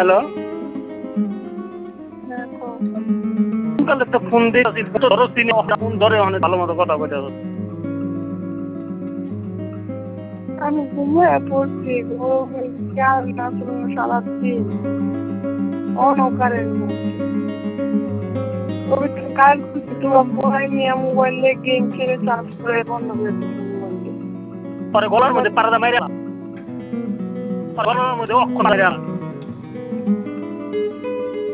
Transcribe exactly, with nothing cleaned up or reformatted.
Hello. হ্যাঁ কও। কালে তো ফোন দিয়েছি ধরো তিনি ফোন ধরে অনেক ভালো মতো কথা কইতে হবে। আমি ঘুমিয়ে পড়ছি গো খেয়াল না করো সারাদিন অনকারের মধ্যে পবিত্র কাল খুঁজছি তোমার মোবাইল নিয়ে মোবাইলে গেম খেলে চার্জ করে বন্ধ করে দিচ্ছি মোবাইল পরে গলার মধ্যে পারাদা মাইরা গলার মধ্যে অক্ষর মাইরা